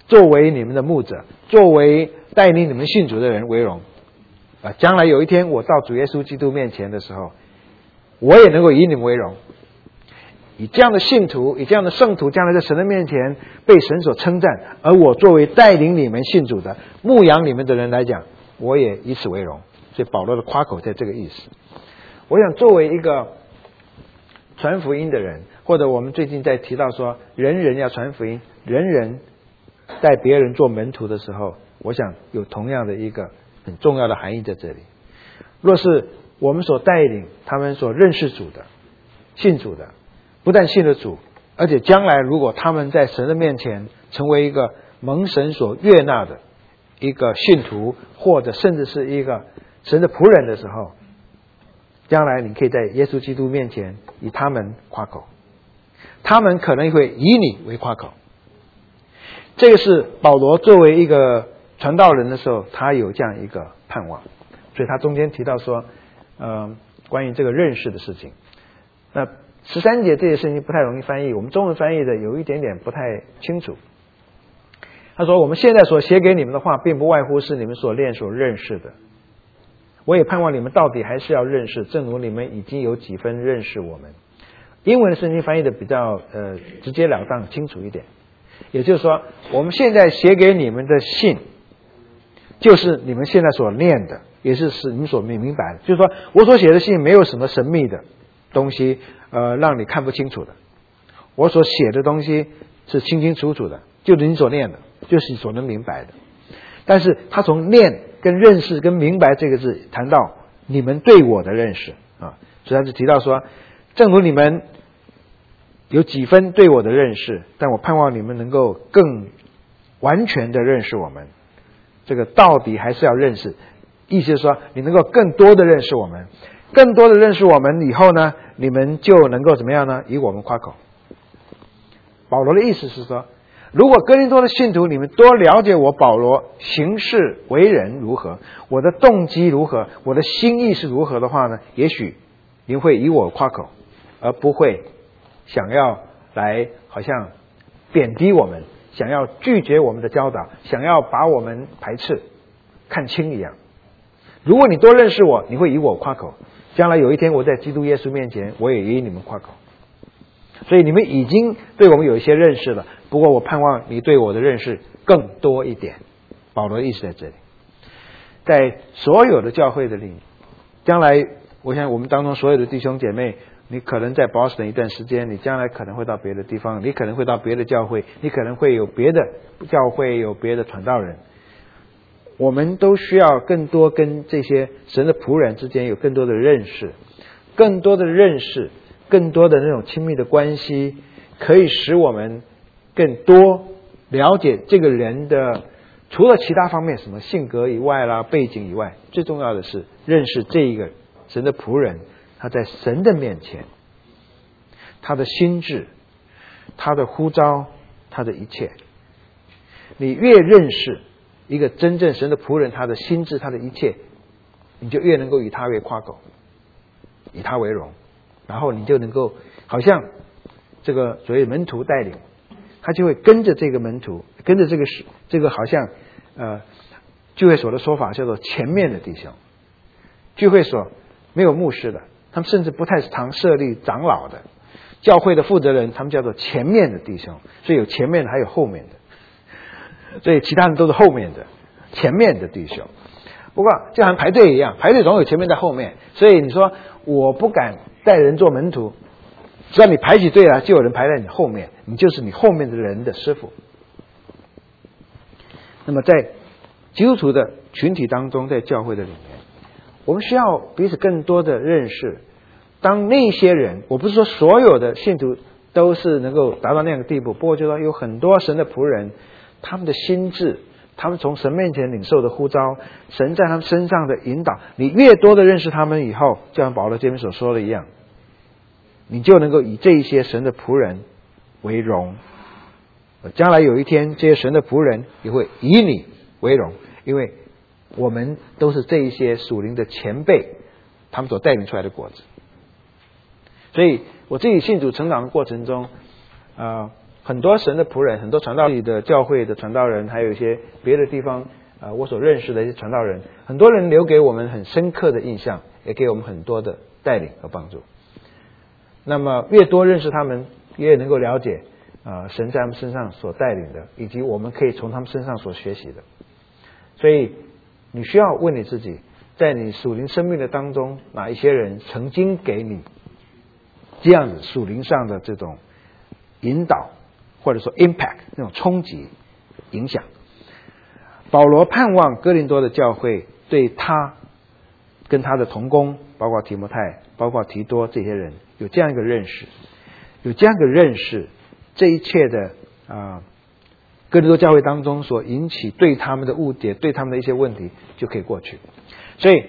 作为你们的牧者，作为带领你们信主的人为荣。将来有一天我到主耶稣基督面前的时候，我也能够以你们为荣。以这样的信徒，以这样的圣徒，将来在神的面前被神所称赞，而我作为带领你们信主的、牧养你们的人来讲，我也以此为荣。所以保罗的夸口在这个意思。我想作为一个传福音的人，或者我们最近在提到说人人要传福音，人人带别人做门徒的时候，我想有同样的一个很重要的含义在这里。若是我们所带领他们所认识主的、信主的，不但信了主，而且将来如果他们在神的面前成为一个蒙神所悦纳的一个信徒，或者甚至是一个神的仆人的时候，将来你可以在耶稣基督面前以他们夸口，他们可能会以你为夸口。这个是保罗作为一个传道人的时候，他有这样一个盼望，所以他中间提到说关于这个认识的事情。那13节这些事情不太容易翻译，我们中文翻译的有一点点不太清楚。他说我们现在所写给你们的话，并不外乎是你们所练所认识的，我也盼望你们到底还是要认识，正如你们已经有几分认识我们。英文的圣经翻译的比较直截了当清楚一点，也就是说我们现在写给你们的信，就是你们现在所念的，也是你们所明白的。就是说我所写的信没有什么神秘的东西让你看不清楚的，我所写的东西是清清楚楚的，就是你所念的，就是你所能明白的。但是他从念跟认识跟明白这个字谈到你们对我的认识所以他就提到说，正如你们有几分对我的认识，但我盼望你们能够更完全的认识我们。这个到底还是要认识，意思是说你能够更多的认识我们，更多的认识我们以后呢，你们就能够怎么样呢？以我们夸口。保罗的意思是说，如果哥林多的信徒你们多了解我保罗行事为人如何，我的动机如何，我的心意是如何的话呢，也许您会以我夸口，而不会想要来好像贬低我们，想要拒绝我们的教导，想要把我们排斥看轻一样。如果你多认识我，你会以我夸口，将来有一天我在基督耶稣面前，我也以你们夸口。所以你们已经对我们有一些认识了，不过我盼望你对我的认识更多一点。保罗的意思在这里，在所有的教会的里，将来我想我们当中所有的弟兄姐妹，你可能在 Boston 一段时间，你将来可能会到别的地方，你可能会到别的教会，你可能会有别的教会，有别的传道人。我们都需要更多跟这些神的仆人之间有更多的认识，更多的认识，更多的那种亲密的关系，可以使我们更多了解这个人的，除了其他方面什么性格以外啦、背景以外，最重要的是认识这一个神的仆人，他在神的面前，他的心志，他的呼召，他的一切。你越认识一个真正神的仆人，他的心志，他的一切，你就越能够以他为夸口，以他为荣，然后你就能够好像这个所谓门徒带领，他就会跟着这个门徒，跟着这个好像聚会所的说法叫做前面的弟兄。聚会所没有牧师的，他们甚至不太常设立长老的，教会的负责人他们叫做前面的弟兄，所以有前面的还有后面的，所以其他人都是后面的，前面的弟兄。不过就好像排队一样，排队总有前面在后面，所以你说我不敢带人做门徒，只要你排起队来，就有人排在你后面，你就是你后面的人的师傅。那么在基督徒的群体当中，在教会的里面，我们需要彼此更多的认识。当那些人，我不是说所有的信徒都是能够达到那样的地步，不过就说有很多神的仆人，他们的心智，他们从神面前领受的呼召，神在他们身上的引导，你越多的认识他们以后，就像保罗这边所说的一样，你就能够以这一些神的仆人为荣。将来有一天，这些神的仆人也会以你为荣，因为我们都是这一些属灵的前辈，他们所带领出来的果子。所以我自己信主成长的过程中， 很多神的仆人，很多传道的教会的传道人，还有一些别的地方我所认识的一些传道人，很多人留给我们很深刻的印象，也给我们很多的带领和帮助。那么越多认识他们，越能够了解神在他们身上所带领的，以及我们可以从他们身上所学习的。所以你需要问你自己，在你属灵生命的当中，哪一些人曾经给你这样子属灵上的这种引导，或者说 impact 那种冲击影响。保罗盼望哥林多的教会对他跟他的同工，包括提摩太，包括提多这些人有这样一个认识，有这样一个认识，这一切的哥林多教会当中所引起对他们的误解，对他们的一些问题就可以过去。所以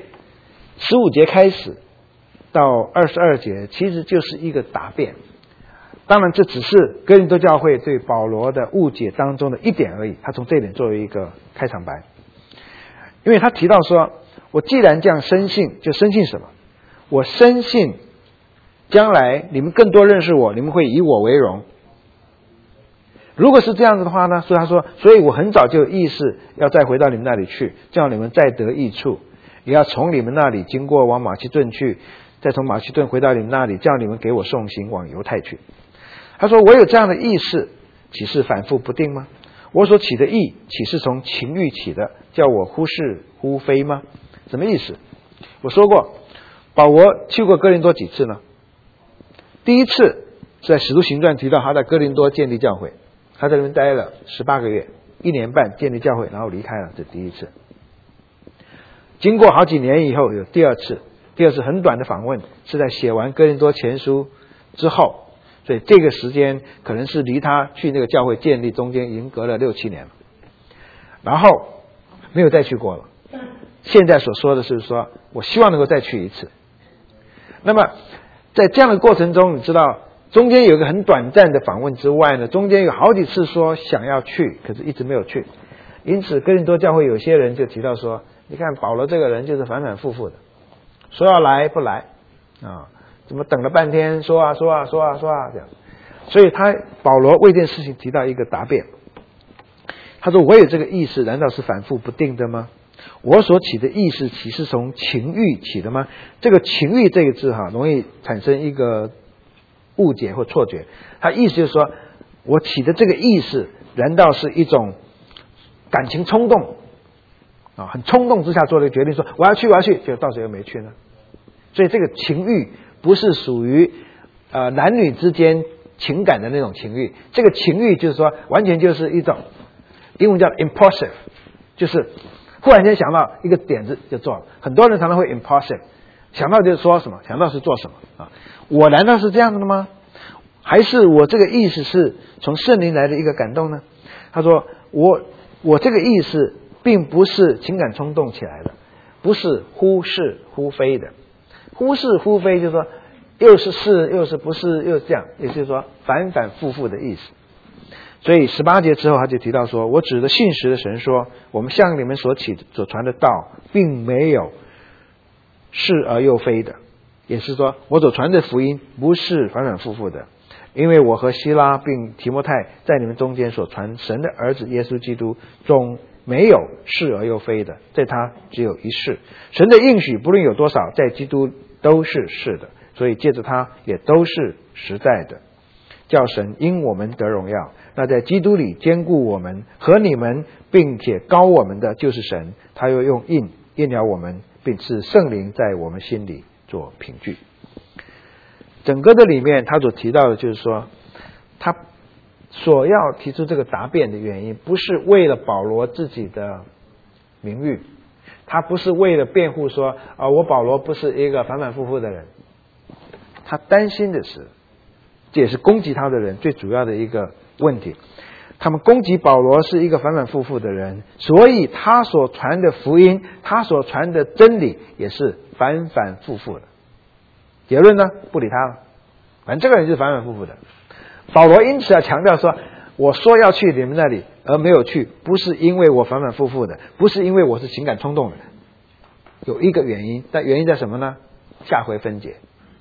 15节开始到22节其实就是一个答辩。当然这只是哥林多教会对保罗的误解当中的一点而已，他从这一点作为一个开场白。因为他提到说，我既然这样深信，就深信什么？我深信将来你们更多认识我，你们会以我为荣。如果是这样子的话呢，所以他说，所以我很早就有意识要再回到你们那里去，叫你们再得益处，也要从你们那里经过往马其顿去，再从马其顿回到你们那里，叫你们给我送行往犹太去。他说，我有这样的意识，岂是反复不定吗？我所起的意，岂是从情欲起的，叫我忽是忽非吗？什么意思？我说过，保罗去过哥林多几次呢？第一次在使徒行传提到他在哥林多建立教会，他在那边待了18个月，1年半建立教会，然后离开了，这第一次。经过好几年以后有第二次，第二次很短的访问，是在写完哥林多前书之后，所以这个时间可能是离他去那个教会建立中间已经隔了6、7年了，然后没有再去过了。现在所说的是说，我希望能够再去一次。那么在这样的过程中，你知道中间有一个很短暂的访问之外呢，中间有好几次说想要去，可是一直没有去。因此哥林多教会有些人就提到说，你看保罗这个人就是反反复复的，说要来不来怎么等了半天说啊这样。所以保罗为这件事情提到一个答辩，他说，我有这个意识，难道是反复不定的吗？我所起的意识岂是从情欲起的吗？这个情欲这个字容易产生一个误解或错觉。他意思就是说，我起的这个意识难道是一种感情冲动很冲动之下做了一个决定，说我要去，结果到时候又没去呢？所以这个情欲不是属于男女之间情感的那种情欲，这个情欲就是说完全就是一种英文叫 impulsive， 就是忽然间想到一个点子就做了。很多人常常会 impulsive， 想到就说什么，想到是做什么我难道是这样子的吗？还是我这个意识是从圣灵来的一个感动呢？他说我这个意识并不是情感冲动起来的，不是忽是忽非的。忽是忽非就是说又是是又是不是又是这样，也就是说反反复复的意思。所以18节之后他就提到说，我指着信实的神说，我们向你们所传的道并没有是而又非的，也是说我所传的福音不是反反复复的，因为我和希拉并提摩太在你们中间所传神的儿子耶稣基督中没有是而又非的，在他只有一是。神的应许不论有多少，在基督都是是的，所以借着他也都是实在的，叫神因我们得荣耀。那在基督里坚固我们和你们并且膏我们的就是神，他又用印了我们，并赐圣灵在我们心里做凭据。整个的里面他所提到的就是说，他所要提出这个答辩的原因，不是为了保罗自己的名誉，他不是为了辩护说我保罗不是一个反反复复的人。他担心的是，这也是攻击他的人最主要的一个问题，他们攻击保罗是一个反反复复的人，所以他所传的福音，他所传的真理也是反反复复的。结论呢，不理他了，反正这个人就是反反复复的。保罗因此要强调说，我说要去你们那里而没有去，不是因为我反反复复的，不是因为我是情感冲动的，有一个原因，但原因在什么呢？下回分解。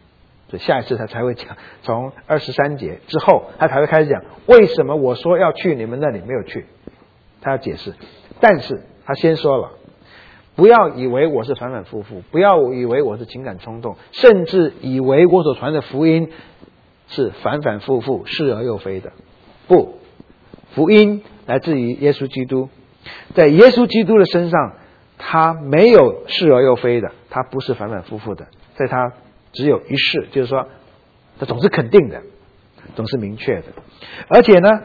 所以下一次他才会讲，从23节之后，他才会开始讲为什么我说要去你们那里没有去，他要解释。但是他先说了，不要以为我是反反复复，不要以为我是情感冲动，甚至以为我所传的福音是反反复复、是而又非的。不，福音来自于耶稣基督，在耶稣基督的身上，他没有是而又非的，他不是反反复复的，在他只有一是，就是说他总是肯定的，总是明确的。而且呢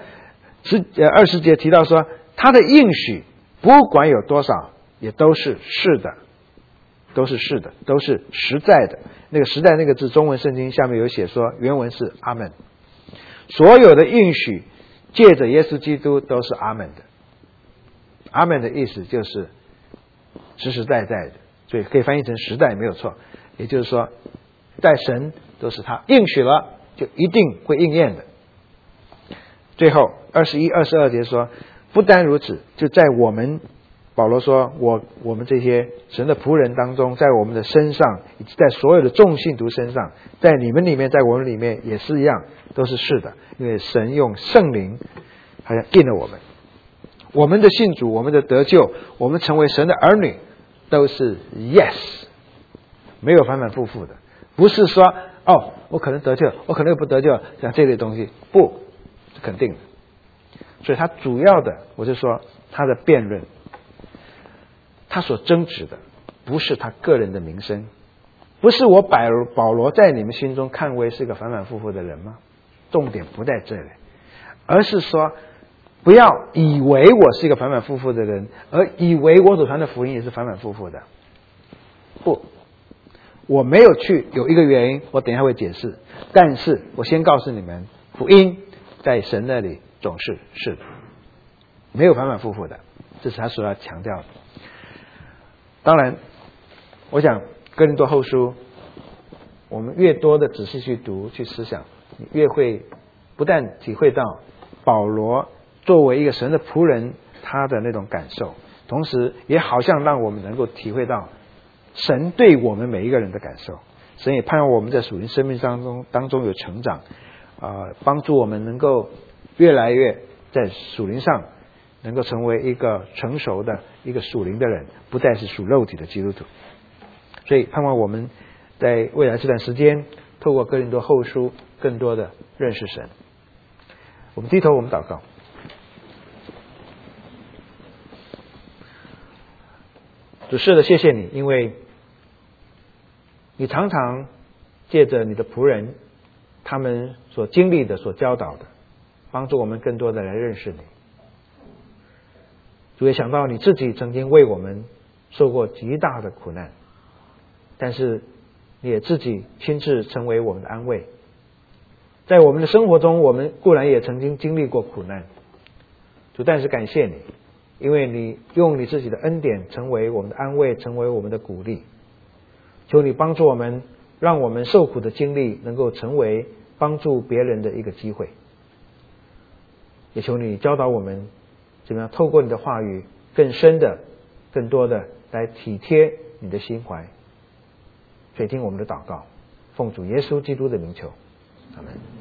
20节提到说，他的应许不管有多少，也都是是的，都是是的，都是实在的。那个实在那个字，中文圣经下面有写说，原文是阿们。所有的应许借着耶稣基督都是阿们的。阿们的意思就是实实在在的，所以可以翻译成实在没有错。也就是说，在神都是他应许了，就一定会应验的。最后21、22节说，不单如此，就在我们保罗说我们这些神的仆人当中，在我们的身上，以及在所有的众信徒身上，在你们里面，在我们里面也是一样，都是是的。因为神用圣灵好像印了我们，我们的信主，我们的得救，我们成为神的儿女，都是 yes， 没有反反复复的。不是说我可能得救，我可能又不得救，像这类东西，不是肯定的。所以他主要的，我就说他的辩论，他所争执的不是他个人的名声，不是我保罗在你们心中看为是个反反复复的人吗？重点不在这里，而是说不要以为我是一个反反复复的人，而以为我所传的福音也是反反复复的。不，我没有去，有一个原因，我等一下会解释。但是我先告诉你们，福音在神那里总是是的，没有反反复复的，这是他所要强调的。当然，我想哥林多后书，我们越多的仔细去读、去思想，你越会不但体会到保罗作为一个神的仆人他的那种感受，同时也好像让我们能够体会到神对我们每一个人的感受。神也盼望我们在属灵生命当中有成长，帮助我们能够越来越在属灵上能够成为一个成熟的一个属灵的人，不再是属肉体的基督徒。所以盼望我们在未来这段时间，透过哥林多后书更多的认识神。我们低头，我们祷告。主，是的，谢谢你，因为你常常借着你的仆人他们所经历的、所教导的，帮助我们更多的来认识你。主，也想到你自己曾经为我们受过极大的苦难，但是你也自己亲自成为我们的安慰。在我们的生活中，我们固然也曾经经历过苦难，主，但是感谢你，因为你用你自己的恩典成为我们的安慰，成为我们的鼓励。求你帮助我们，让我们受苦的经历能够成为帮助别人的一个机会。也求你教导我们怎么样透过你的话语更深的、更多的来体贴你的心怀。垂听我们的祷告，奉主耶稣基督的名求，阿们。